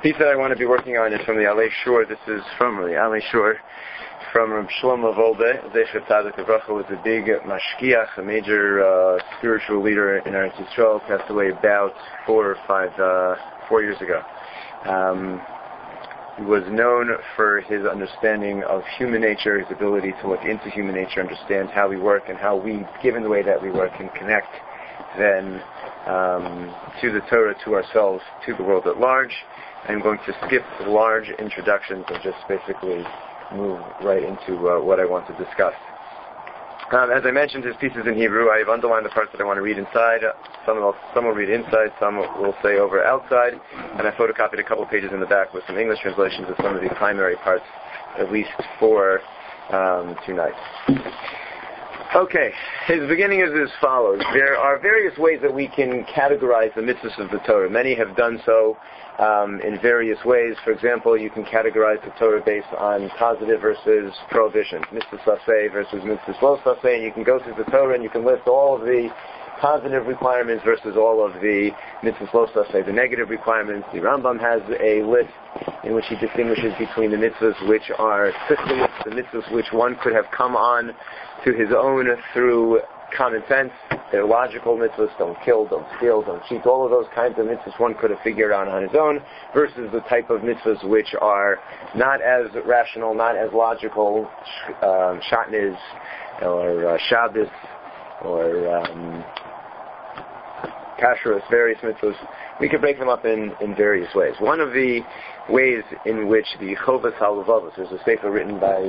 piece that I want to be working on is from the Alei Shur. This is from the Alei Shur, from Reb Shlomo Volbe. Zecher Tzadik Livracha was a big mashkiach, a major spiritual leader in Eretz Yisrael. Passed away about 4 years ago. He was known for his understanding of human nature, his ability to look into human nature, understand how we work and how we, given the way that we work, can connect then to the Torah, to ourselves, to the world at large. I'm going to skip large introductions and just basically move right into what I want to discuss. As I mentioned, his pieces in Hebrew. I've underlined the parts that I want to read inside. Some will read inside, some will say over outside. And I photocopied a couple of pages in the back with some English translations of some of the primary parts, at least for tonight. Okay, his beginning is as follows. There are various ways that we can categorize the mitzvahs of the Torah. Many have done so in various ways. For example, you can categorize the Torah based on positive versus prohibition, mitzvah saseh versus mitzvah lo saseh, and you can go through the Torah and you can list all of the positive requirements versus all of the mitzvah lo saseh, the negative requirements. The Rambam has a list in which he distinguishes between the mitzvahs which are tzitlis, the mitzvahs which one could have come on to his own through common sense. They're logical mitzvahs: don't kill, don't steal, don't cheat, all of those kinds of mitzvahs one could have figured out on his own, versus the type of mitzvahs which are not as rational, not as logical, shatnez, or Shabbos, or kashrus, various mitzvahs. We could break them up in various ways. One of the ways in which the Chovas HaLevavos, there's a sefer written by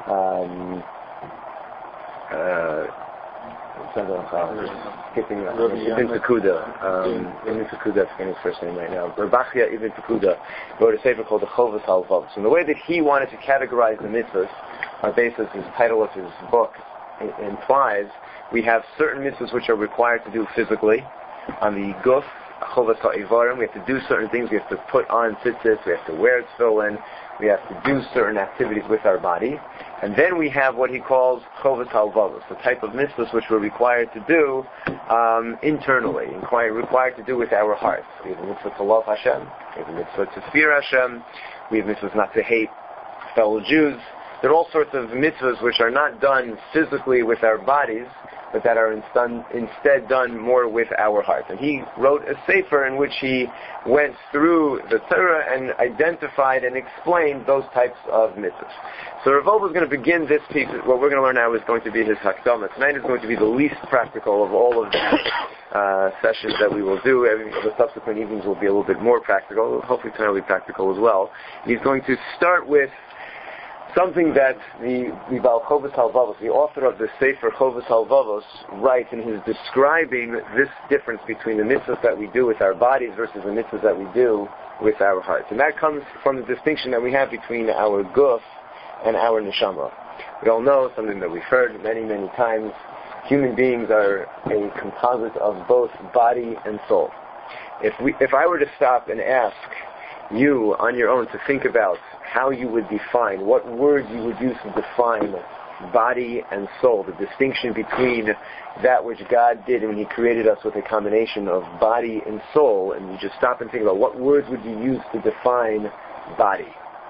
Ibn Pekuda. Ibn Pekuda, I'm forgetting his first name right now. Rabachia Ibn Pekuda wrote a sefer called the Chovas HaLevavos. And the way that he wanted to categorize the mitzvahs, on basis of the title of his book implies, we have certain mitzvahs which are required to do physically. On the guf, Chovas HaIvarim, we have to do certain things. We have to put on tzitzis, we have to wear tefillin, we have to do certain activities with our body. And then we have what he calls Chovas HaLevavos, the type of mitzvahs which we're required to do internally, required to do with our hearts. We have a mitzvah to love Hashem, we have a mitzvah to fear Hashem, we have mitzvahs not to hate fellow Jews. There are all sorts of mitzvahs which are not done physically with our bodies, but that are instead done more with our heart. And he wrote a sefer in which he went through the Torah and identified and explained those types of mitzvahs. So Rav Volbe is going to begin this piece. What we're going to learn now is going to be his Hakdama. Tonight is going to be the least practical of all of the sessions that we will do. The subsequent evenings will be a little bit more practical. Hopefully tonight will be practical as well. He's going to start with something that the Baal Chovas HaLevavos, the author of the Sefer Chovas HaLevavos, writes in his describing this difference between the mitzvahs that we do with our bodies versus the mitzvahs that we do with our hearts. And that comes from the distinction that we have between our guf and our neshama. We all know, something that we've heard many, many times, human beings are a composite of both body and soul. If I were to stop and ask you on your own to think about how you would define, what words you would use to define body and soul, the distinction between that which God did when He created us with a combination of body and soul, and you just stop and think about what words would you use to define body?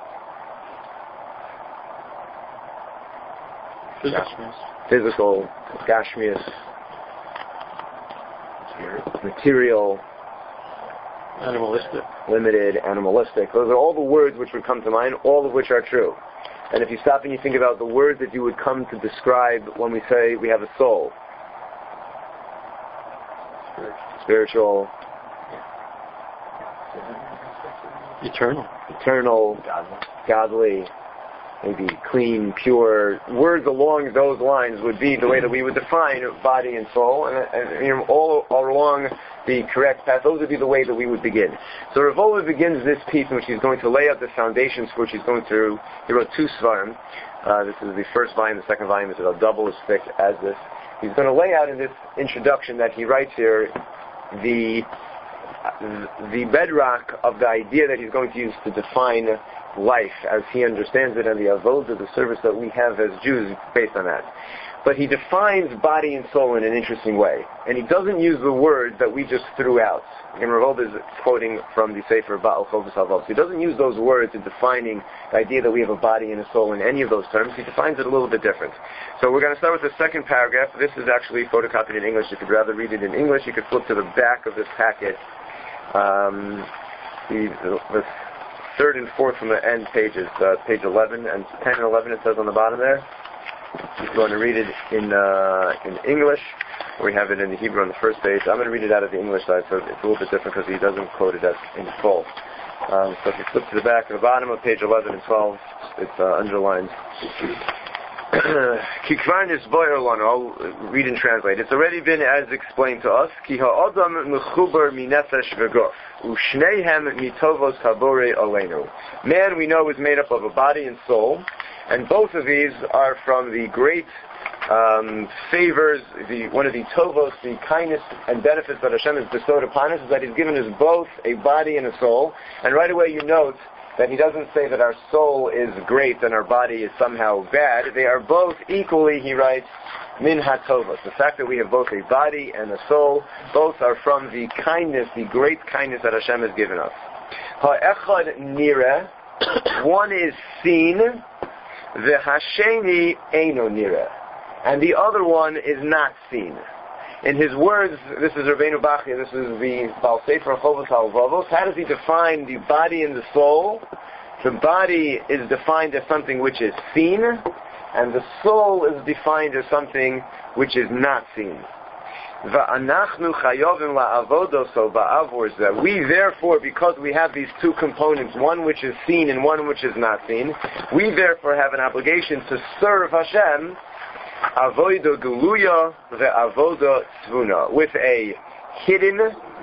Physical, gashmius, material, animalistic, limited, animalistic. Those are all the words which would come to mind, all of which are true. And if you stop and you think about the words that you would come to describe when we say we have a soul, spiritual, eternal, godly, maybe clean, pure. Words along those lines would be the way that we would define body and soul, and all along the correct path. Those would be the way that we would begin. So Rav Volbe begins this piece in which he's going to lay out the foundations for which he's going through. He wrote 2 svarim. This is the first volume. The second volume is about double as thick as this. He's going to lay out in this introduction that he writes here the bedrock of the idea that he's going to use to define life as he understands it, and the avodah, the service that we have as Jews based on that. but he defines body and soul in an interesting way. And he doesn't use the words that we just threw out. And Rav Wolbe is quoting from the Sefer Baal Chovos HaLevavos. He doesn't use those words in defining the idea that we have a body and a soul in any of those terms. He defines it a little bit different. So we're going to start with the second paragraph. This is actually photocopied in English. If you'd rather read it in English, you could flip to the back of this packet. The third and fourth from the end pages, page 11 and 10 and 11, it says on the bottom there. He's going to read it in English. We have it in the Hebrew on the first page. I'm going to read it out of the English side, so it's a little bit different because he doesn't quote it in full. So if you flip to the back and the bottom of page 11 and 12, it's underlined. I'll read and translate. It's already been as explained to us. Ki ha'adam mechubar minefesh v'gof, u'shneihem mitovos habore aleinu. Man, we know, is made up of a body and soul, and both of these are from the great favors, one of the tovos, the kindness and benefits that Hashem has bestowed upon us, is that He's given us both a body and a soul. And right away you note that He doesn't say that our soul is great and our body is somehow bad. They are both equally, he writes, min hatovos. The fact that we have both a body and a soul, both are from the kindness, the great kindness that Hashem has given us. Ha'echad nireh, one is seen, v'hasheni eino nireh, and the other one is not seen. In his words, this is Rabbeinu Bachya, this is the Baal Sefer Chovos HaLevavos. How does he define the body and the soul? The body is defined as something which is seen, and the soul is defined as something which is not seen. Va'anachnu chayovim la'avodo, so ba'avor, that we therefore, because we have these two components, one which is seen and one which is not seen, we therefore have an obligation to serve Hashem avoda geluya ve'avoda tvuna, with a hidden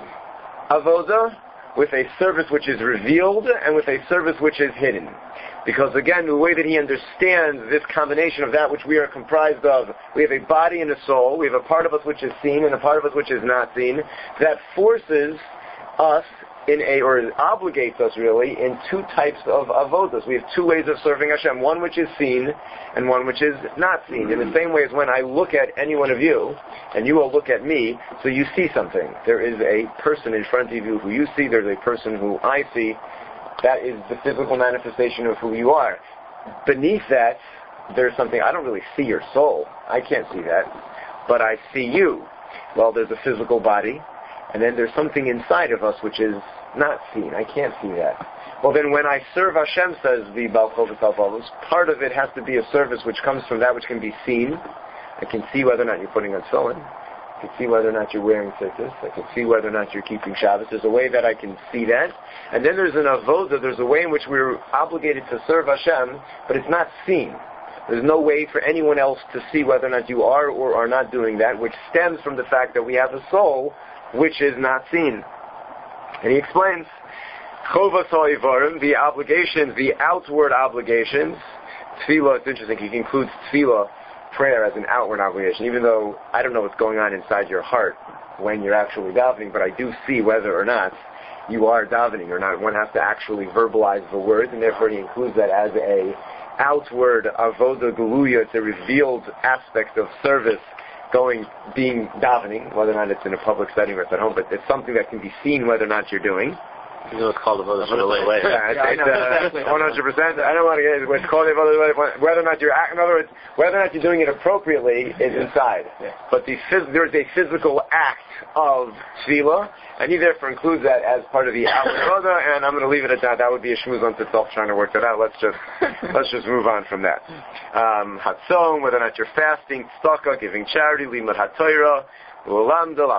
avoda, with a service which is revealed, and with a service which is hidden. Because again, the way that he understands this combination of that which we are comprised of, we have a body and a soul, we have a part of us which is seen and a part of us which is not seen, that forces us or obligates us really in two types of avodas. We have two ways of serving Hashem, one which is seen and one which is not seen. In the same way as when I look at any one of you, and you will look at me, so you see something. There is a person in front of you who you see, there's a person who I see. That is the physical manifestation of who you are. Beneath that, there's something, I don't really see your soul. I can't see that. But I see you. Well, there's a physical body, and then there's something inside of us which is not seen. I can't see that. Well, then when I serve Hashem, says the Baal Chovos HaLevavos, part of it has to be a service which comes from that which can be seen. I can see whether or not you're putting on tefillin. I can see whether or not you're wearing tzitzis. I can see whether or not you're keeping Shabbos. There's a way that I can see that. And then there's an avoda, there's a way in which we're obligated to serve Hashem, but it's not seen. There's no way for anyone else to see whether or not you are or are not doing that, which stems from the fact that we have a soul which is not seen. And he explains, Chovos HaIvarim, the obligations, the outward obligations. Tefillah, it's interesting, he includes tefillah, prayer, as an outward obligation, even though I don't know what's going on inside your heart when you're actually davening, but I do see whether or not you are davening or not. One has to actually verbalize the words, and therefore he includes that as a outward avoda geluya. It's a revealed aspect of service being davening, whether or not it's in a public setting or it's at home, but it's something that can be seen whether or not you're doing. You know, it's called avoda shalei. It's 100%. I don't want to get it. It's called avoda. Whether or not you're, in other words, whether or not you're doing it appropriately is inside. Yeah. But there's a physical act of tefillah, and he therefore includes that as part of the outward avoda. And I'm going to leave it at that. That would be a shmuz on itself trying to work that out. Let's just move on from that. Hatzon, whether or not you're fasting, tzedakah, giving charity, limud haTorah. All of these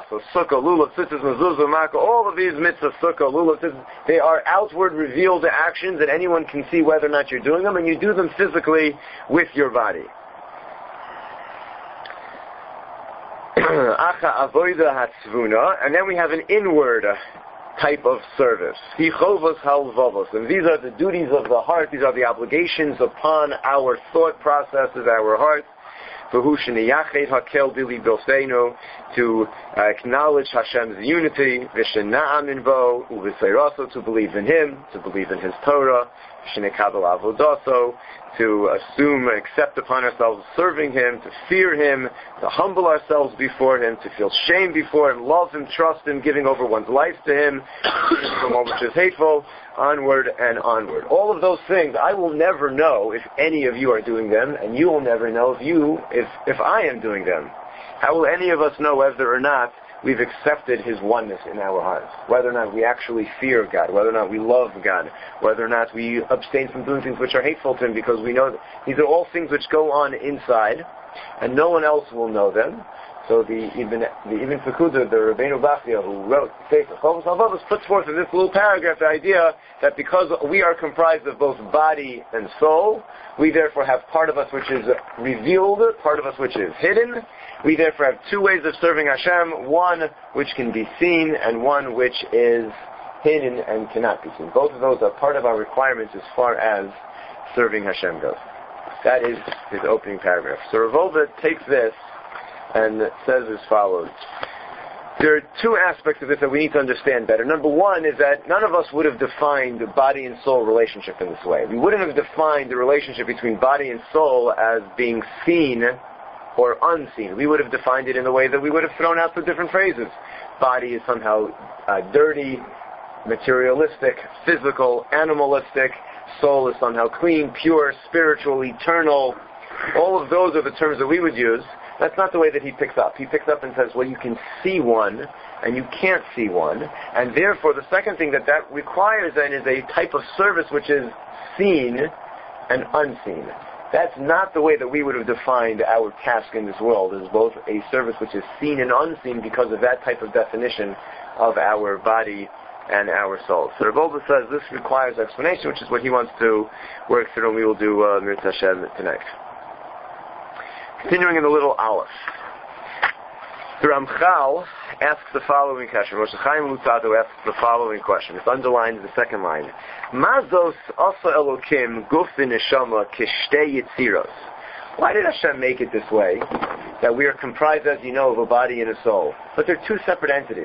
mitzvahs, sukkah, lulav, they are outward revealed actions that anyone can see whether or not you're doing them, and you do them physically with your body. And then we have an inward type of service. And these are the duties of the heart, these are the obligations upon our thought processes, our hearts. to acknowledge Hashem's unity, to believe in Him, to believe in His Torah, to assume and accept upon ourselves serving Him, to fear Him, to humble ourselves before Him, to feel shame before Him, love Him, trust Him, giving over one's life to Him, from all which is hateful, onward and onward. All of those things, I will never know if any of you are doing them, and you will never know if I am doing them. How will any of us know whether or not we've accepted His oneness in our hearts? Whether or not we actually fear God, whether or not we love God, whether or not we abstain from doing things which are hateful to Him, because we know that these are all things which go on inside, and no one else will know them. So the Ibn Pekuda, the Rabbeinu Bachya, who wrote Sefer Chovos HaLevavos, puts forth in this little paragraph the idea that because we are comprised of both body and soul, we therefore have part of us which is revealed, part of us which is hidden. We therefore have two ways of serving Hashem, one which can be seen and one which is hidden and cannot be seen. Both of those are part of our requirements as far as serving Hashem goes. That is his opening paragraph. So Rav Wolbe takes this and says as follows. There are two aspects of this that we need to understand better. Number one is that none of us would have defined the body and soul relationship in this way. We wouldn't have defined the relationship between body and soul as being seen or unseen. We would have defined it in a way that we would have thrown out the different phrases. Body is somehow dirty, materialistic, physical, animalistic. Soul is somehow clean, pure, spiritual, eternal. All of those are the terms that we would use. That's not the way that he picks up. He picks up and says, well, you can see one, and you can't see one. And therefore, the second thing that requires then is a type of service which is seen and unseen. That's not the way that we would have defined our task in this world, as both a service which is seen and unseen because of that type of definition of our body and our soul. So Rav Wolbe says this requires explanation, which is what he wants to work through, and we will do Mirz Hashem tonight. Continuing in the little Aleph. The Ramchal asks the following question. Rosh Chaim Luzzatto asks the following question. It's underlined in the second line. Mazos asa Elokim gufin neshama kishtei yitziros. Why did Hashem make it this way? That we are comprised, as you know, of a body and a soul. But they're two separate entities.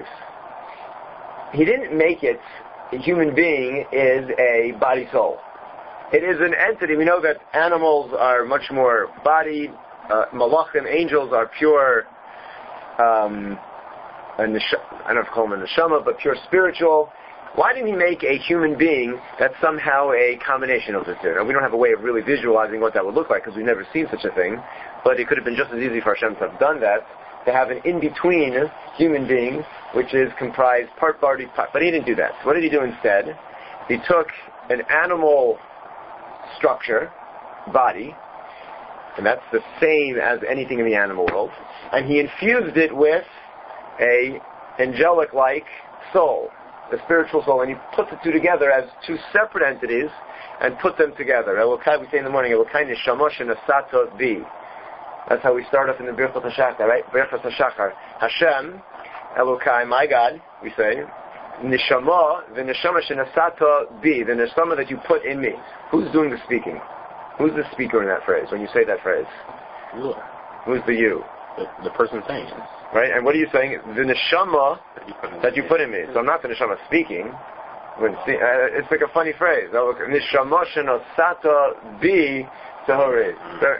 He didn't make it a human being is a body-soul. It is an entity. We know that animals are much more body. Malachim, angels are pure, I don't know if I call them a neshama, but pure spiritual. Why didn't he make a human being that's somehow a combination of the two? Now, we don't have a way of really visualizing what that would look like because we've never seen such a thing, but it could have been just as easy for Hashem to have done that, to have an in-between human being which is comprised part body, part. But he didn't do that. So what did he do instead? He took an animal structure, body, and that's the same as anything in the animal world, and he infused it with a angelic-like soul, a spiritual soul, and he put the two together as two separate entities and put them together. Elokai, we say in the morning, Elokai neshamosh nasato bi. That's how we start off in the Birchot HaShachar, right? Birchot HaShachar. Hashem, Elokai, my God, we say, Neshama, the Neshama shenasato bi, the Neshama that you put in me. Who's doing the speaking? Who's the speaker in that phrase, when you say that phrase? You. Who's the you? The person saying it. Right, and what are you saying? The neshama that you put in me. So I'm not the neshama speaking. It's like a funny phrase. Neshama shenosata bi tahore.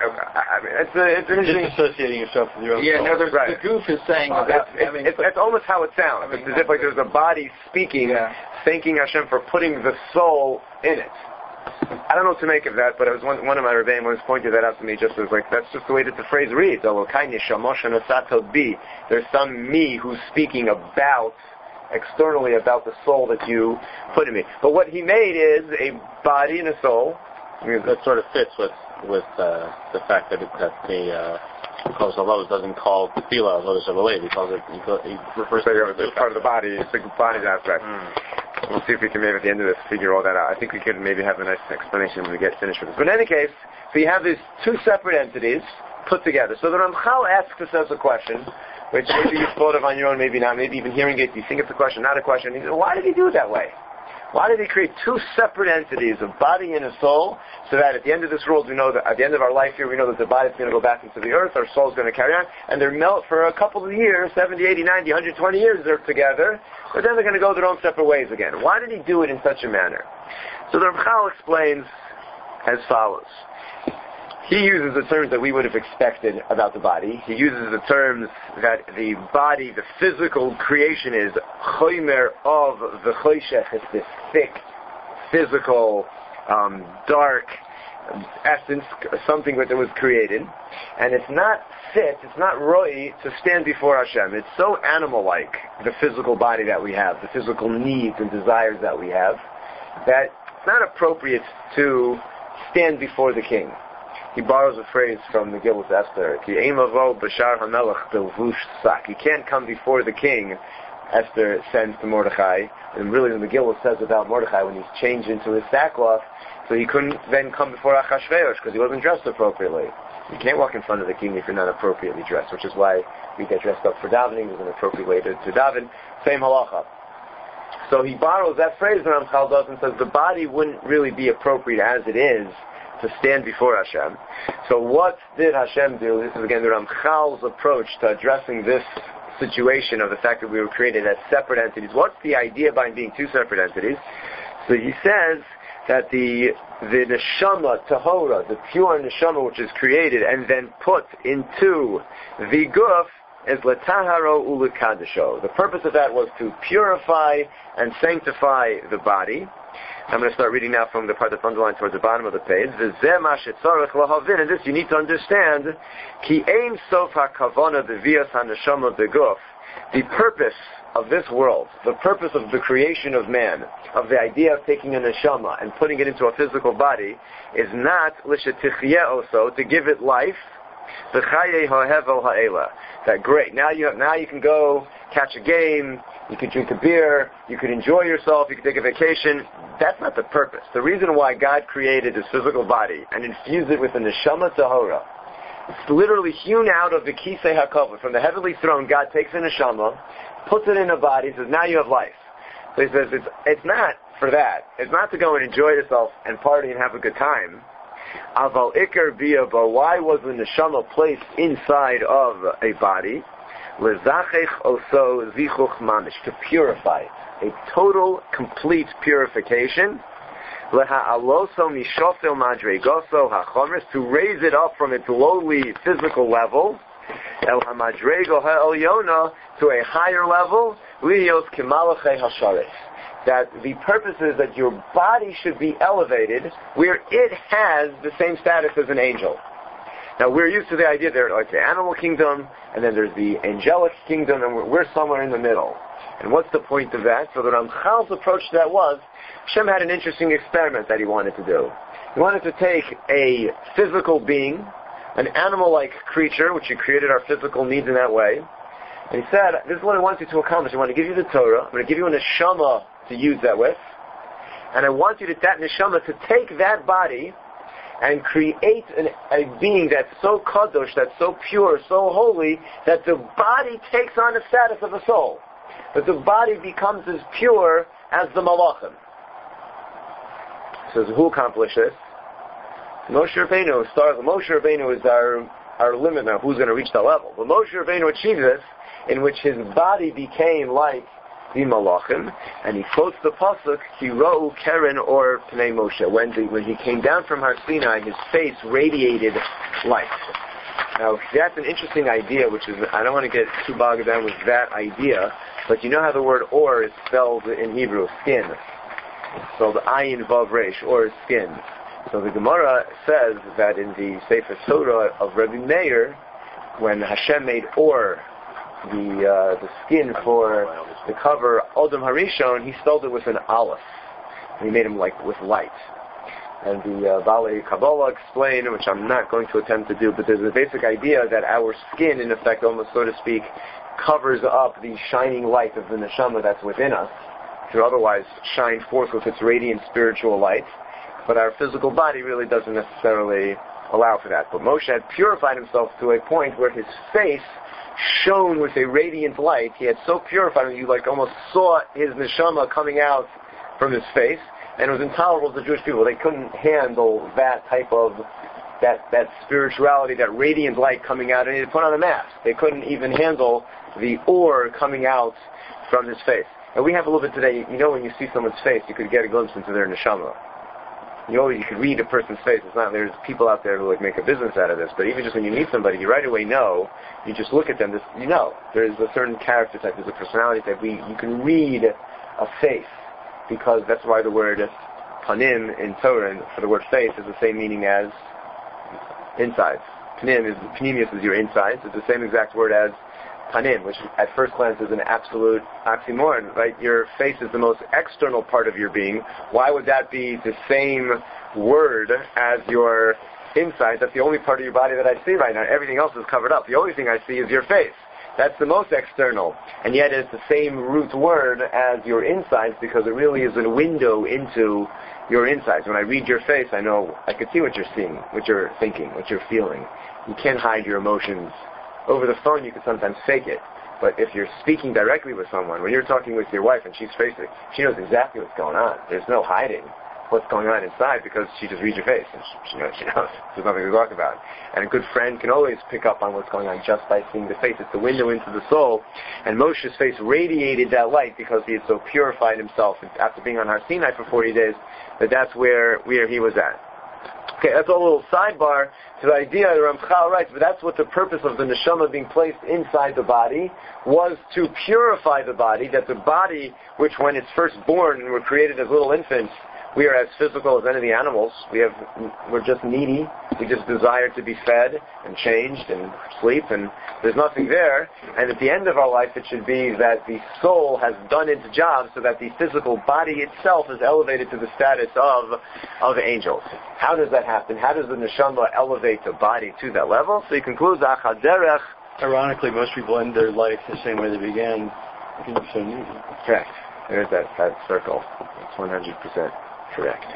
It's an interesting... Just associating yourself with your own soul. soul. The goof is saying that... It's almost how it sounds. It's as if like there's a body speaking, thanking Hashem for putting the soul in it. I don't know what to make of that, but it was one of my rebbeim once pointed that out to me, just as like, that's just the way that the phrase reads. There's some me who's speaking externally about the soul that you put in me. But what he made is a body and a soul. That sort of fits with the fact that the Chovos HaLevavos doesn't call tefillah Avodas HaLeleh. He refers to it as part of the body. It's the body's aspect. We'll see if we can maybe at the end of this figure all that out. I think we could maybe have a nice explanation when we get finished with this. But in any case, so you have these two separate entities put together. So the Ramchal asks us a question, which maybe you've thought of on your own, maybe not, maybe even hearing it, you think it's a question, not a question. He says, why did he do it that way? Why did he create two separate entities, a body and a soul, so that at the end of this world we know that at the end of our life here we know that the body's going to go back into the earth, our soul's going to carry on, and they're melt for a couple of years, 70, 80, 90, 120 years they're together, but then they're going to go their own separate ways again. Why did he do it in such a manner? So the Ramchal explains as follows. He uses the terms that we would have expected about the body. He uses the terms that the body, the physical creation is chomer of the choshech. It's this thick, physical, dark essence, something that was created. And it's not fit, it's not roi to stand before Hashem. It's so animal-like, the physical body that we have, the physical needs and desires that we have, that it's not appropriate to stand before the king. He borrows a phrase from the Megillah Esther. Ki ein lavo b'shar hamelech b'levush sak. You can't come before the king, Esther sends to Mordechai. And really the Megillah says about Mordechai when he's changed into his sackcloth, so he couldn't then come before Achashverosh because he wasn't dressed appropriately. You can't walk in front of the king if you're not appropriately dressed, which is why we get dressed up for davening. There's an appropriate way to daven. Same halacha. So he borrows that phrase that Ramchal does and says the body wouldn't really be appropriate as it is to stand before Hashem. So what did Hashem do? This is again the Ramchal's approach to addressing this situation of the fact that we were created as separate entities. What's the idea behind being two separate entities? So he says that the neshama, tahora, the pure neshama which is created and then put into the guf is letaharo ulekadesho. The purpose of that was to purify and sanctify the body. I'm going to start reading now from the part that's underlined towards the bottom of the page. And this you need to understand. Ki ein sof hakavana b'vias haneshama b'guf. The purpose of this world, the purpose of the creation of man, of the idea of taking a neshama and putting it into a physical body, is not l'shetichye oso, to give it life. That great. Now you can go catch a game, you can drink a beer, you can enjoy yourself, you can take a vacation. That's not the purpose. The reason why God created this physical body and infused it with a neshama tahora, it's literally hewn out of the kisei hakavod, from the heavenly throne. God takes a neshama, puts it in a body, says, now you have life. So he says, it's not for that. It's not to go and enjoy yourself and party and have a good time. Aval ikar biyaba, why was the neshama placed inside of a body? Lezachech oso zichuch mamish, to purify, a total, complete purification. Leha'aloso mishofel madregoso hachomers, to raise it up from its lowly physical level, el hamadrego ha'elyona, to a higher level, liyos kimalachei hasharet. That the purpose is that your body should be elevated where it has the same status as an angel. Now we're used to the idea there's like the animal kingdom, and then there's the angelic kingdom, and we're somewhere in the middle. And what's the point of that? So the Ramchal's approach to that was, Hashem had an interesting experiment that he wanted to do. He wanted to take a physical being, an animal-like creature, which he created our physical needs in that way, and he said, this is what I want you to accomplish. I want to give you the Torah, I'm going to give you a neshama to use that with, and I want you to, that neshama, to take that body and create a being that's so kadosh, that's so pure, so holy, that the body takes on the status of a soul. That the body becomes as pure as the malachim. So who accomplished this? Moshe Rabbeinu. Moshe Rabbeinu is our limit now, who's going to reach that level. But Moshe Rabbeinu achieved this, in which his body became like the malachim, and he quotes the pasuk, Hirou Keren or Pnei Moshe. When he came down from Har Sinai, his face radiated light. Now, that's an interesting idea, which is, I don't want to get too bogged down with that idea, but you know how the word or is spelled in Hebrew, skin. It's spelled ayin vav resh, or is skin. So the Gemara says that in the Sefer Torah of Rabbi Meir, when Hashem made or, the skin for the cover Odom Harishon, he spelled it with an aleph. And he made him like with light. And the Balei Kabbalah explain, which I'm not going to attempt to do, but there's a basic idea that our skin, in effect, almost so to speak, covers up the shining light of the neshama that's within us, to otherwise shine forth with its radiant spiritual light. But our physical body really doesn't necessarily allow for that. But Moshe had purified himself to a point where his face shone with a radiant light. He had so purified that you like almost saw his neshama coming out from his face, and it was intolerable to the Jewish people. They couldn't handle that type of that spirituality, that radiant light coming out, and he had to put on a mask. They couldn't even handle the ore coming out from his face. And we have a little bit today. You know, when you see someone's face, you could get a glimpse into their neshama. You could read a person's face. It's not. There's people out there who make a business out of this. But even just when you meet somebody, you right away know. You just look at them. There's a certain character type. There's a personality type. You can read a face, because that's why the word panim in Torah for the word face is the same meaning as insides. Panemius is your insides. It's the same exact word as panim, which at first glance is an absolute oxymoron, right? Your face is the most external part of your being. Why would that be the same word as your insides? That's the only part of your body that I see right now. Everything else is covered up. The only thing I see is your face. That's the most external. And yet it's the same root word as your insides, because it really is a window into your insides. When I read your face, I know I can see what you're seeing, what you're thinking, what you're feeling. You can't hide your emotions. Over the phone, you can sometimes fake it. But if you're speaking directly with someone, when you're talking with your wife and she's facing, she knows exactly what's going on. There's no hiding what's going on inside, because she just reads your face and she knows. There's nothing to talk about. And a good friend can always pick up on what's going on just by seeing the face. It's the window into the soul. And Moshe's face radiated that light because he had so purified himself after being on Har Sinai for 40 days, that's where he was at. Okay, that's a little sidebar to the idea the Ramchal writes, but that's what the purpose of the neshama being placed inside the body was, to purify the body, that the body, which when it's first born and we're created as little infants, we are as physical as any of the animals. We're just needy. We just desire to be fed and changed and sleep, and there's nothing there. And at the end of our life, it should be that the soul has done its job so that the physical body itself is elevated to the status of angels. How does that happen? How does the neshama elevate the body to that level? So he concludes, Achaderech. Ironically, most people end their life the same way they began, being so needy. Correct. There's that circle. It's 100%. Correct.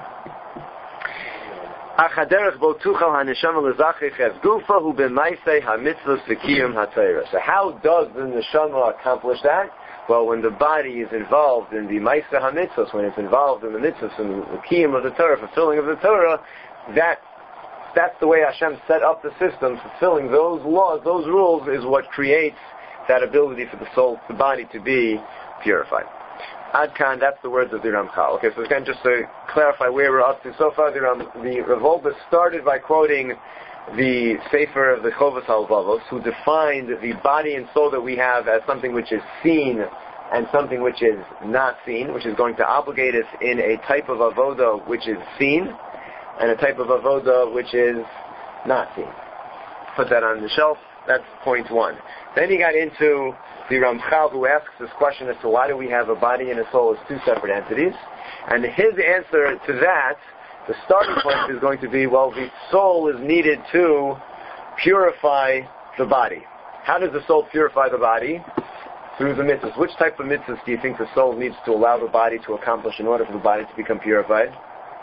So how does the neshama accomplish that? Well, when the body is involved in the Maaseh HaMitzvos, when it's involved in the mitzvahs and the kiyum of the Torah, fulfilling of the Torah, that's the way Hashem set up the system. Fulfilling those laws, those rules, is what creates that ability for the soul, the body, to be purified. Adkan, that's the words of the Ramchal. Okay, so again, just to clarify where we're up to so far, the Revolba started by quoting the Sefer of the Chovos HaLevavos, who defined the body and soul that we have as something which is seen and something which is not seen, which is going to obligate us in a type of avoda which is seen and a type of avoda which is not seen. Put that on the shelf. That's point one. Then he got into the Ramchal, who asks this question as to why do we have a body and a soul as two separate entities. And his answer to that, the starting point, is going to be, well, the soul is needed to purify the body. How does the soul purify the body? Through the mitzvahs. Which type of mitzvahs do you think the soul needs to allow the body to accomplish in order for the body to become purified?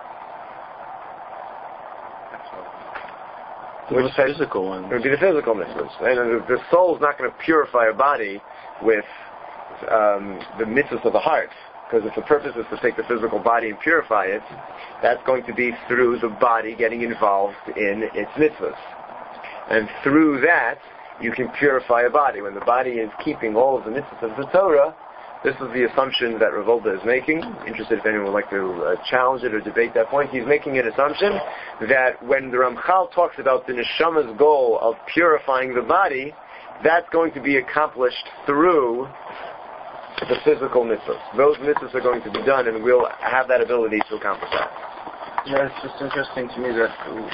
Which physical one? It would be the physical mitzvahs. And the soul is not going to purify a body with the mitzvahs of the heart. Because if the purpose is to take the physical body and purify it, that's going to be through the body getting involved in its mitzvahs. And through that, you can purify a body. When the body is keeping all of the mitzvahs of the Torah, this is the assumption that Revolta is making. Interested if anyone would like to challenge it or debate that point. He's making an assumption that when the Ramchal talks about the neshama's goal of purifying the body, that's going to be accomplished through the physical mitzvahs. Those mitzvahs are going to be done, and we'll have that ability to accomplish that. Yeah, it's just interesting to me that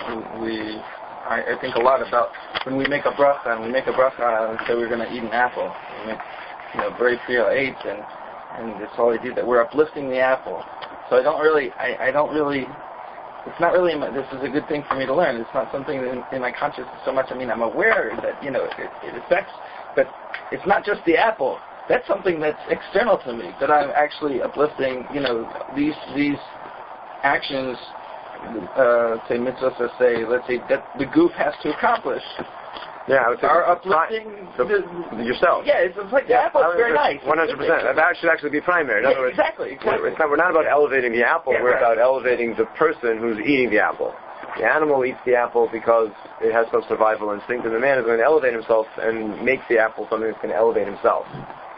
I think a lot about when we make a bracha, and and say we're going to eat an apple. We make, very Priya ate, and it's all idea that we're uplifting the apple. So I don't really, it's not really, this is a good thing for me to learn. It's not something in my consciousness so much. I mean, I'm aware that, it affects, but it's not just the apple. That's something that's external to me, that I'm actually uplifting, these actions, say mitzvahs, let's say that the goof has to accomplish. Yeah, I would say are uplifting yourself. Yeah, it's like the apple. It's very nice. 100%. That should actually be primary. In other words, exactly. we're not about elevating the apple. We're about elevating the person who's eating the apple. The animal eats the apple because it has some survival instinct, and the man is going to elevate himself and make the apple something that's going to elevate himself.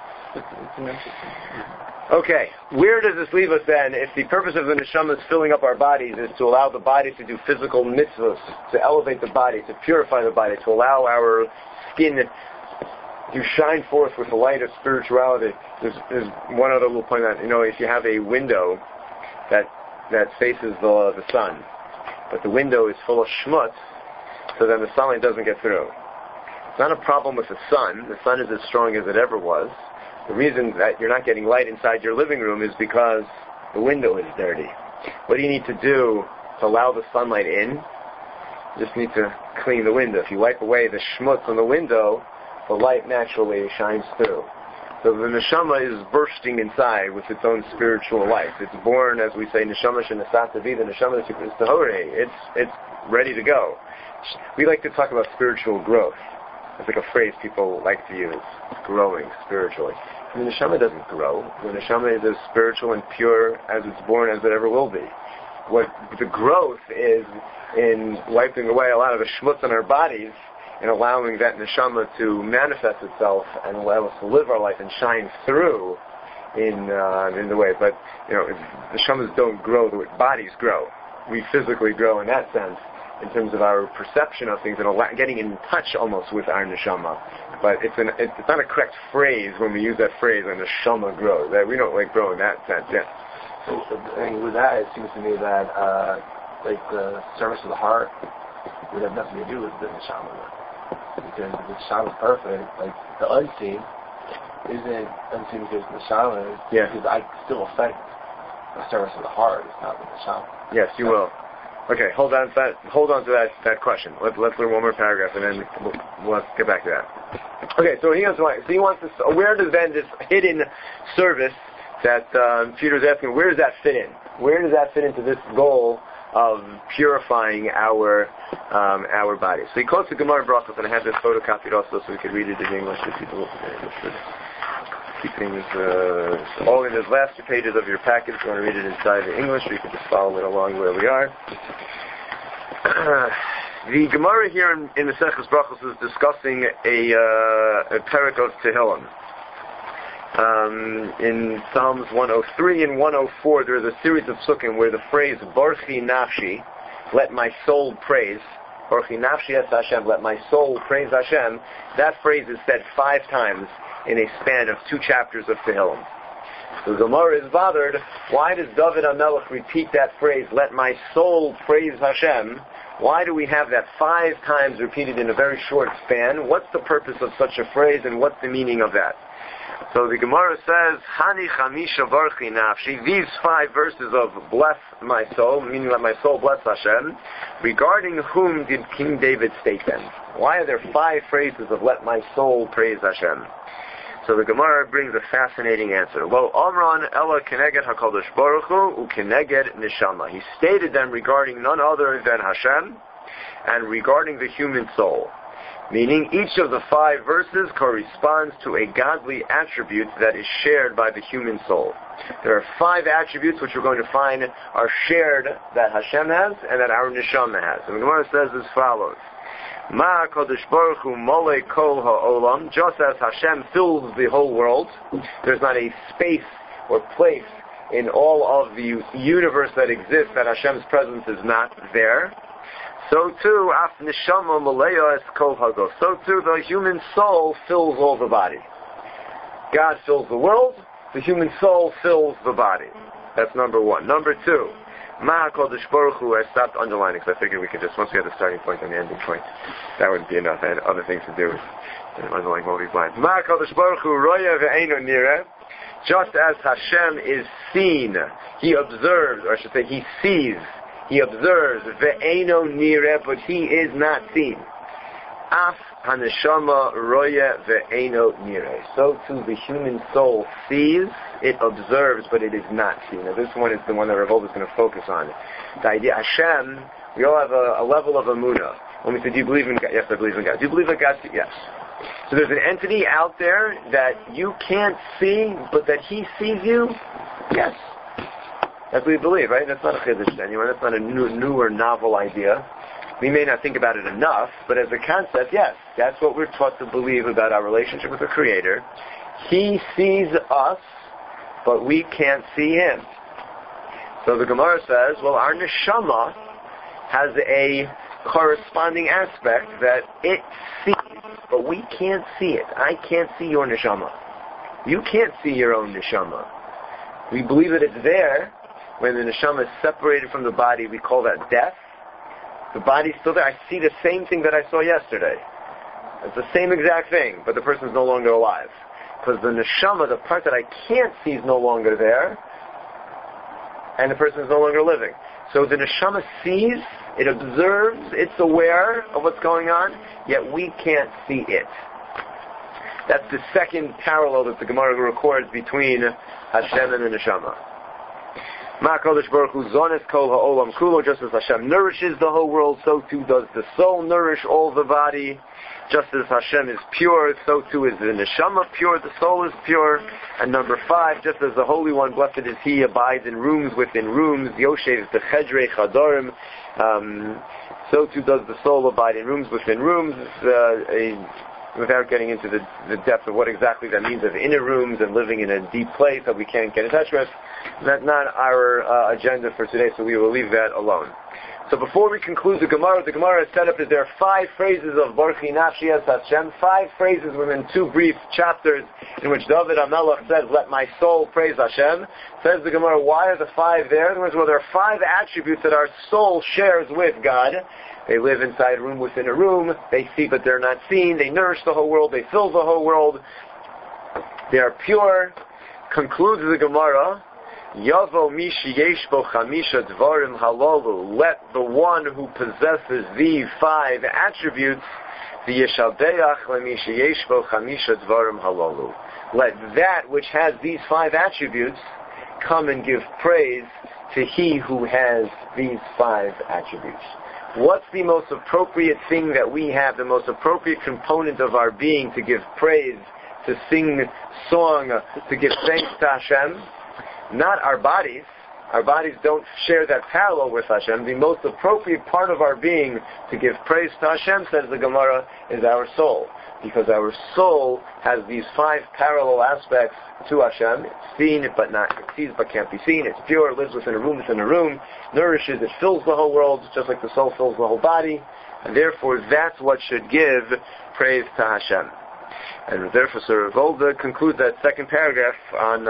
Okay, where does this leave us then if the purpose of the neshama is filling up our bodies is to allow the body to do physical mitzvahs, to elevate the body, to purify the body, to allow our skin to shine forth with the light of spirituality? There's one other little point that, if you have a window that faces the sun, but the window is full of schmutz, so then the sunlight doesn't get through. It's not a problem with the sun. The sun is as strong as it ever was. The reason that you're not getting light inside your living room is because the window is dirty. What do you need to do to allow the sunlight in? You just need to clean the window. If you wipe away the schmutz on the window, the light naturally shines through. So the neshama is bursting inside with its own spiritual life. It's born, as we say, neshama shenesatavi, the neshama is tahore. It's ready to go. We like to talk about spiritual growth. It's like a phrase people like to use, growing spiritually. The neshama doesn't grow. The neshama is as spiritual and pure as it's born as it ever will be. What the growth is in wiping away a lot of the schmutz in our bodies and allowing that neshama to manifest itself and allow us to live our life and shine through in the way. But neshamas don't grow the way bodies grow. We physically grow in that sense, in terms of our perception of things and getting in touch almost with our neshama. But it's not a correct phrase when we use that phrase, a neshama grows. That we don't grow in that sense. Yeah. So, with that, it seems to me that the service of the heart would have nothing to do with the neshama, because if the neshama is perfect, the unseen isn't unseen because the neshama is. Yeah. Because I still affect the service of the heart. It's not the neshama. Yes, you will. Okay, hold on to that question. Let's learn one more paragraph, and then we'll get back to that. Okay, so he wants this. Where does then this hidden service that Peter's asking? Where does that fit in? Where does that fit into this goal of purifying our bodies? So he quotes the Gemara Brachos, and I have this photocopied also, so we could read it in English if people keep things all in the last 2 pages of your packet. If you want to read it inside the English, or you can just follow it along where we are. The Gemara here in the Maseches Brachos is discussing a parak of Tehillim. In Psalms 103 and 104, there is a series of psukim where the phrase Barchi Nafshi, let my soul praise, Barchi Nafshi es Hashem, let my soul praise Hashem, that phrase is said 5 times in a span of 2 chapters of Tehillim. So the Gemara is bothered, why does David HaMelech repeat that phrase, let my soul praise Hashem? Why do we have that 5 times repeated in a very short span? What's the purpose of such a phrase, and what's the meaning of that? So the Gemara says, Hani Chamisha Barchi Nafshi, these 5 verses of bless my soul, meaning let my soul bless Hashem, regarding whom did King David state them? Why are there 5 phrases of let my soul praise Hashem? So the Gemara brings a fascinating answer. Lo Amran Ella Keneged HaKadosh Baruch Hu Ukeneged Neshama. He stated them regarding none other than Hashem and regarding the human soul. Meaning each of the 5 verses corresponds to a godly attribute that is shared by the human soul. There are 5 attributes which we're going to find are shared that Hashem has and that our Neshama has. And the Gemara says as follows. Ma Kodesh Baruch Hu Mole Kol HaOlam. Just as Hashem fills the whole world, there's not a space or place in all of the universe that exists that Hashem's presence is not there. So too, Af Neshama Maleya Es Kol Hagos. So too, the human soul fills all the body. God fills the world, the human soul fills the body. That's number 1. Number 2. Ma HaKadosh Baruch Hu, I stopped underlining because I figured we could just, once we had the starting point and the ending point, that wouldn't be enough. I had other things to do than underlining all these lines. Ma HaKadosh Baruch Hu, Roya Ve'eino Nireh, just as Hashem is seen, He observes, or I should say He sees, He observes, Ve'eino Nireh, but He is not seen. Af HaNeshama Roya Ve'eino Nireh. So too the human soul sees, it observes, but it is not seen. Now this one is the one that Rav Wolbe is going to focus on. The idea, Hashem, we all have a level of emunah. When we say, do you believe in God? Yes, I believe in God. Do you believe that God sees? Yes. So there's an entity out there that you can't see, but that He sees you? Yes. That's what we believe, right? That's not a chiddush anywhere. That's not a new or novel idea. We may not think about it enough, but as a concept, yes. That's what we're taught to believe about our relationship with the Creator. He sees us, but we can't see Him. So the Gemara says, well, our neshama has a corresponding aspect that it sees, but we can't see it. I can't see your neshama. You can't see your own neshama. We believe that it's there. When the neshama is separated from the body, we call that death. The body's still there. I see the same thing that I saw yesterday. It's the same exact thing, but the person's no longer alive. Because the neshama, the part that I can't see, is no longer there, and the person is no longer living. So the neshama sees, it observes, it's aware of what's going on, yet we can't see it. That's the second parallel that the Gemara records between Hashem and the neshama. Ma'akadosh Baruch Hu zones kol ha'olam kulo. Just as Hashem nourishes the whole world, so too does the soul nourish all the body. Just as Hashem is pure, so too is the neshama pure, the soul is pure. And number 5, just as the Holy One, blessed is He, abides in rooms within rooms, Yoshev b'chedrei chadorim, so too does the soul abide in rooms within rooms. Without getting into the depth of what exactly that means of inner rooms and living in a deep place that we can't get in touch with, that's not our agenda for today, so we will leave that alone. So before we conclude the Gemara is set up as there are 5 phrases of Baruch Nafshi Es Hashem, 5 phrases within 2 brief chapters in which David HaMelech says, let my soul praise Hashem. Says the Gemara, why are the 5 there? In other words, well, there are 5 attributes that our soul shares with God. They live inside a room within a room. They see but they're not seen. They nourish the whole world. They fill the whole world. They are pure. Concludes the Gemara, Yavo mishi yesh bo chamisha dvarim halalu. Let the one who possesses these 5 attributes, the yeshaldeach lemishi yesh bo chamisha dvarim halalu. Let that which has these 5 attributes come and give praise to he who has these 5 attributes. What's the most appropriate thing that we have, the most appropriate component of our being to give praise, to sing song, to give thanks to Hashem? Not our bodies. Our bodies don't share that parallel with Hashem. The most appropriate part of our being to give praise to Hashem, says the Gemara, is our soul. Because our soul has these 5 parallel aspects to Hashem. It's seen but not, it sees but can't be seen. It's pure, it lives within a room, nourishes, it fills the whole world, just like the soul fills the whole body. And therefore, that's what should give praise to Hashem. And therefore, Sir Volda concludes that second paragraph on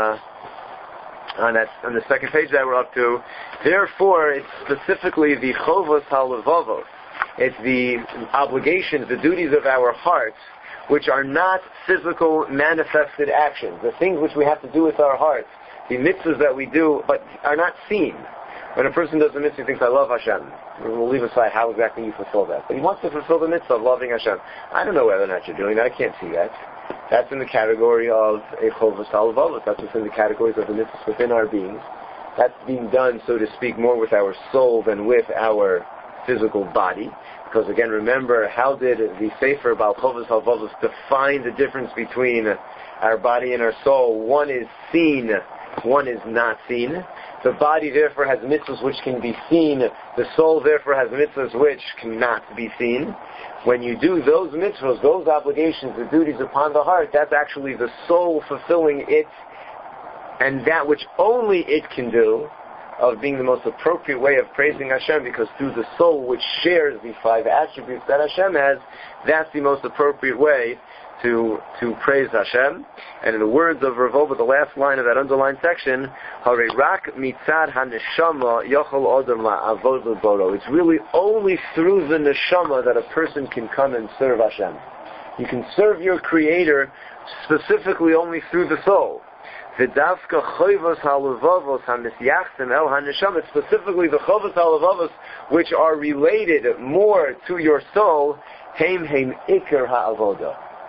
the second page that we're up to. Therefore, it's specifically the chovos halevavos. It's the obligations, the duties of our hearts, which are not physical manifested actions. The things which we have to do with our hearts, the mitzvahs that we do, but are not seen. When a person does the mitzvah, he thinks, I love Hashem. We'll leave aside how exactly you fulfill that. But he wants to fulfill the mitzvah of loving Hashem. I don't know whether or not you're doing that. I can't see that. That's in the category of a chovos halevavos. That's within the categories of the mitzvahs within our beings. That's being done, so to speak, more with our soul than with our physical body. Because again, remember, how did the Sefer about chovos halevavos define the difference between our body and our soul? One is seen, one is not seen. The body therefore has mitzvahs which can be seen. The soul therefore has mitzvahs which cannot be seen. When you do those mitzvahs, those obligations, the duties upon the heart, that's actually the soul fulfilling it, and that which only it can do, of being the most appropriate way of praising Hashem, because through the soul which shares the 5 attributes that Hashem has, that's the most appropriate way to praise Hashem. And in the words of Rav Wolbe, the last line of that underlined section, Harei rak mitzad haneshama yochol adam la'avod l'boro. It's really only through the neshama that a person can come and serve Hashem. You can serve your Creator specifically only through the soul. V'davka chovos halevavos hamisyachtem el haneshama. Specifically the chovos halevavos which are related more to your soul, heim ikar ha'avoda.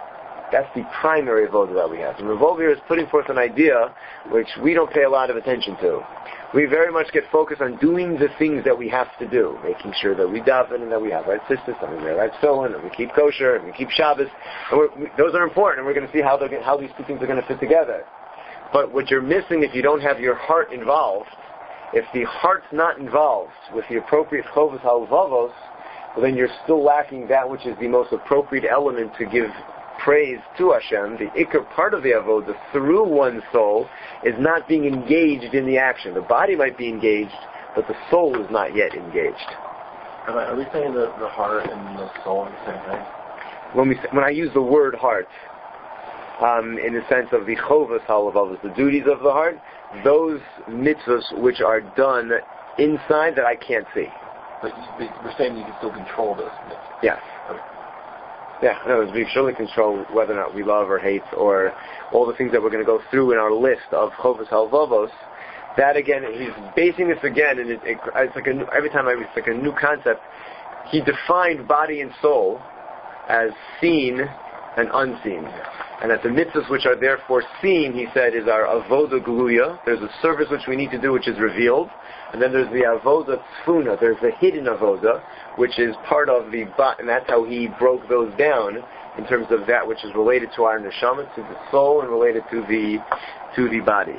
That's the primary avoda that we have. And Rav Wolbe is putting forth an idea which we don't pay a lot of attention to. We very much get focused on doing the things that we have to do, making sure that we daven and that we have right sisters, and we have right tefillin, and we keep kosher, and we keep Shabbos. And those are important, and we're going to see how these two things are going to fit together. But what you're missing if you don't have your heart involved, if the heart's not involved with the appropriate chovos halvavos, well, then you're still lacking that which is the most appropriate element to give praise to Hashem. The ikar part of the avodah through one's soul is not being engaged in the action. The body might be engaged, but the soul is not yet engaged. Are we saying that the heart and the soul are the same thing? When I use the word heart, in the sense of the chovos halvavos, the duties of the heart, those mitzvahs which are done inside that I can't see. But we're saying you can still control those mitzvahs. Yes. Okay. Yeah, in other words, we surely control whether or not we love or hate or all the things that we're going to go through in our list of chovos halvavos. That again, he's basing this again, and it's like every time it's like a new concept. He defined body and soul as seen and unseen. And that the mitzvahs which are therefore seen, he said, is our avoda gluya. There's a service which we need to do which is revealed. And then there's the avoda tzfuna. There's the hidden avoda, which is part of the and that's how he broke those down in terms of that which is related to our neshama, to the soul, and related to the body.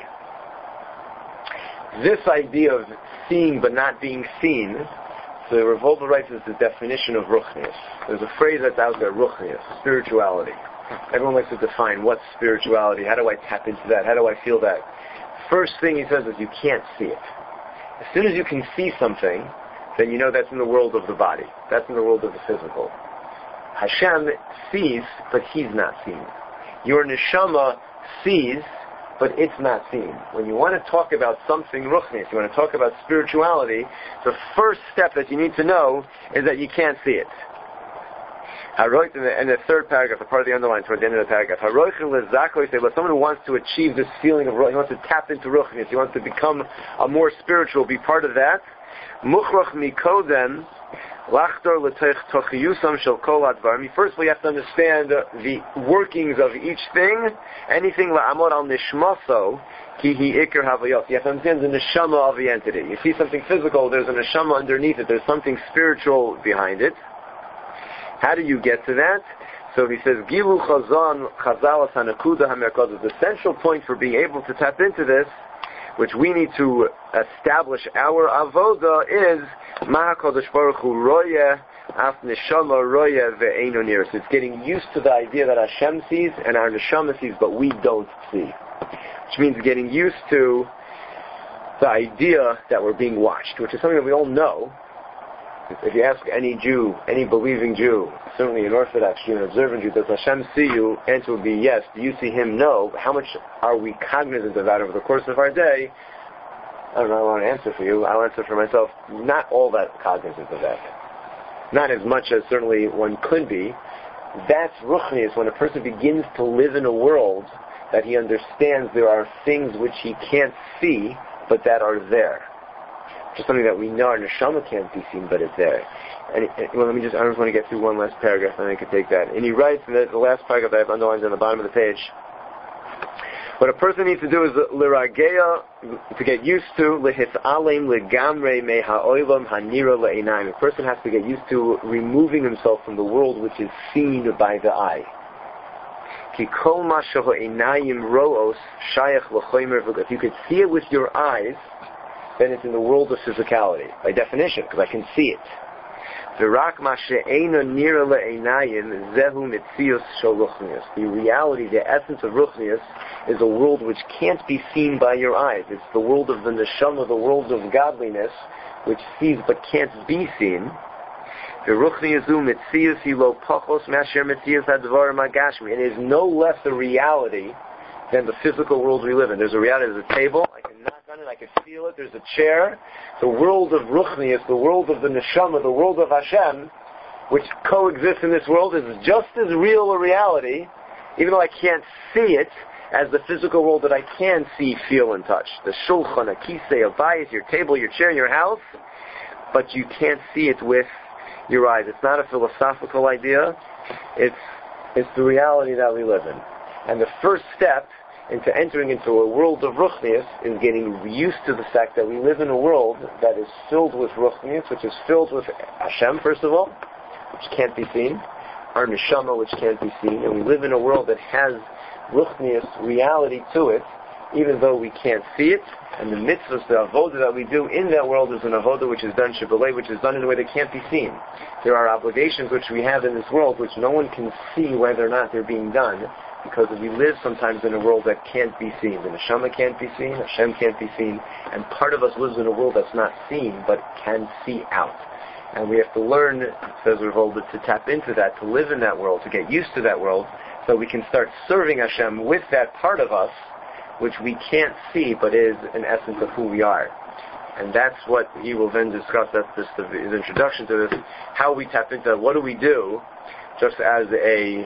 This idea of seeing but not being seen, so Rav Wolbe writes is the definition of ruchnius. There's a phrase that's out there, ruchnius, spirituality. Everyone likes to define what's spirituality, how do I tap into that, how do I feel that. First thing he says is you can't see it. As soon as you can see something, then you know that's in the world of the body. That's in the world of the physical. Hashem sees, but he's not seen. Your neshama sees, but it's not seen. When you want to talk about something ruchnius, you want to talk about spirituality, the first step that you need to know is that you can't see it. I wrote in the third paragraph, the part of the underline towards the end of the paragraph, someone who wants to achieve this feeling of ruchnius, he wants to tap into ruchnius, he wants to become a more spiritual, be part of that. First we have to understand the workings of each thing. Anything la'amod al nishmaso, ki ikar havayot. You have to understand the neshama of the entity. You see something physical, there's a neshama underneath it, there's something spiritual behind it. How do you get to that? So he says, Gilu Chazal Hanakuda HaMerkaz. The central point for being able to tap into this, which we need to establish our avoda, is Ma'akadosh Baruch Hu Royeh Af Neshama Royeh Ve'eino Niras. It's getting used to the idea that Hashem sees and our neshama sees, but we don't see. Which means getting used to the idea that we're being watched, which is something that we all know. If you ask any Jew, any believing Jew, certainly an Orthodox Jew, an observant Jew, does Hashem see you? Answer would be yes. Do you see Him? No. How much are we cognizant of that over the course of our day? I don't know, I want to answer for you. I'll answer for myself. Not all that cognizant of that. Not as much as certainly one could be. That's ruchnius, when a person begins to live in a world that he understands there are things which he can't see, but that are there. Just something that we know our neshama can't be seen, but it's there. And I just want to get through one last paragraph, and I can take that. And he writes in the last paragraph that I have underlined on the bottom of the page. What a person needs to do is l'rageya, to get used to l'his'alem legamre me ha'olam hanira le'einayim. A person has to get used to removing himself from the world which is seen by the eye. Ki kol ma shehu einayim ro'os shayach l'choymer v'guf. If you could see it with your eyes, then it's in the world of physicality, by definition, because I can see it. The reality, the essence of ruchnius, is a world which can't be seen by your eyes. It's the world of the neshama, the world of godliness, which sees but can't be seen. It is no less a reality than the physical world we live in. There's a reality, there's a table, I can knock on it, I can feel it, there's a chair. The world of ruchnius, the world of the neshama, the world of Hashem, which coexists in this world, is just as real a reality, even though I can't see it, as the physical world that I can see, feel, and touch. The shulchan, a kisei, a bayis, your table, your chair in your house, but you can't see it with your eyes. It's not a philosophical idea. It's It's the reality that we live in. And the first step into entering into a world of Ruchnius is getting used to the fact that we live in a world that is filled with Ruchnius, which is filled with Hashem, first of all, which can't be seen, our Neshama, which can't be seen, and we live in a world that has Ruchnius reality to it, even though we can't see it, and the mitzvahs, the avodah that we do in that world is an avodah which is done shibbolei, which is done in a way that can't be seen. There are obligations which we have in this world which no one can see whether or not they're being done, because we live sometimes in a world that can't be seen. The neshama can't be seen, Hashem can't be seen, and part of us lives in a world that's not seen, but can see out. And we have to learn, says Rav, to tap into that, to live in that world, to get used to that world, so we can start serving Hashem with that part of us, which we can't see, but is an essence of who we are. And that's what he will then discuss. That's just his introduction to this. How we tap into that. What do we do, just as a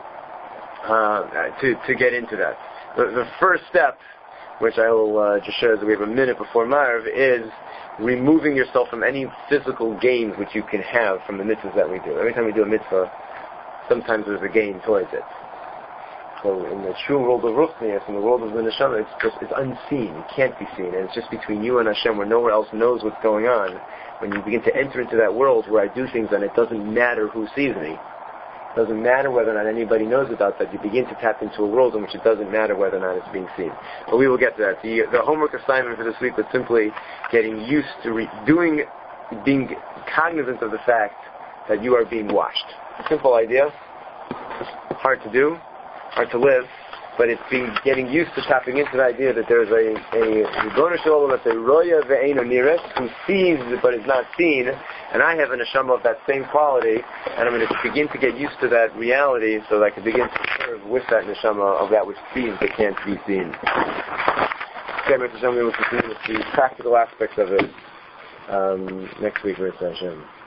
to get into that? The first step, which I will just share as we have a minute before Marv, is removing yourself from any physical gains which you can have from the mitzvahs that we do. Every time we do a mitzvah, sometimes there's a gain towards it. So in the true world of Ruchnius, in the world of the Neshama, it's unseen, it can't be seen, and it's just between you and Hashem where nowhere else knows what's going on. When you begin to enter into that world where I do things and it doesn't matter who sees me, it doesn't matter whether or not anybody knows about that, you begin to tap into a world in which it doesn't matter whether or not it's being seen. But we will get to that. The homework assignment for this week was simply getting used to being cognizant of the fact that you are being watched. A simple idea, hard to do, hard to live, but it's getting used to tapping into the idea that there's a Ribono Shel Olam, that's a Roya Ve'eino Niret, who sees but is not seen, and I have a neshama of that same quality, and I'm going to begin to get used to that reality so that I can begin to serve with that neshama of that which sees but can't be seen. Okay, Mr. Hashem, we will continue with the practical aspects of it next week with Hashem.